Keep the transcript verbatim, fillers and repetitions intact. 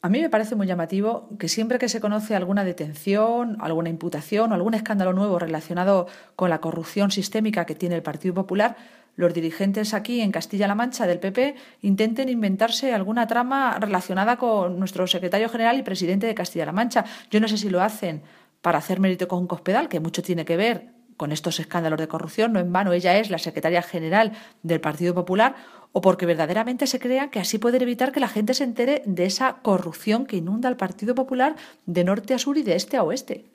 A mí me parece muy llamativo que siempre que se conoce alguna detención, alguna imputación o algún escándalo nuevo relacionado con la corrupción sistémica que tiene el Partido Popular, los dirigentes aquí en Castilla-La Mancha del P P intenten inventarse alguna trama relacionada con nuestro secretario general y presidente de Castilla-La Mancha. Yo no sé si lo hacen para hacer mérito con Cospedal, que mucho tiene que ver con estos escándalos de corrupción. No en vano ella es la secretaria general del Partido Popular, o porque verdaderamente se crean que así pueden evitar que la gente se entere de esa corrupción que inunda al Partido Popular de norte a sur y de este a oeste.